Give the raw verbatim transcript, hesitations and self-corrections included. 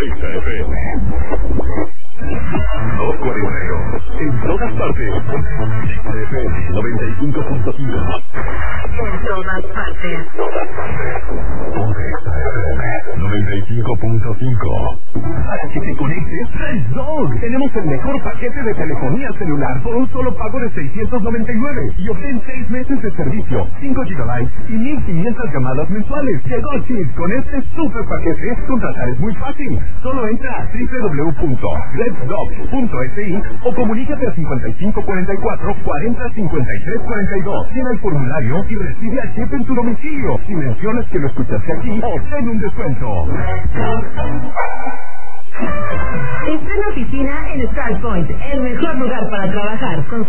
Exa F M. doscientos cuarenta y dos. En todas partes. Exa F M noventa y cinco punto cinco. En todas partes. Todas partes. Ponte Exa F M noventa y cinco punto cinco. Para que te conectes, Fresh Dog. Tenemos el mejor paquete de telefonía celular por un solo pago de seiscientos noventa y nueve y obtén seis meses de servicio, cinco gigabytes y mil quinientas llamadas mensuales. Llegó Chip. Con este super paquete, contratar es muy fácil. Solo entra a doble u doble u doble u punto fresh dog punto s i o comunícate a cincuenta y cinco cuarenta y cuatro cuarenta cincuenta y tres cuarenta y dos. Llena el formulario y recibe a Chip en tu domicilio. Si mencionas que lo escuchaste aquí, obtén un descuento. Está en la oficina en StarPoint, el mejor lugar para trabajar con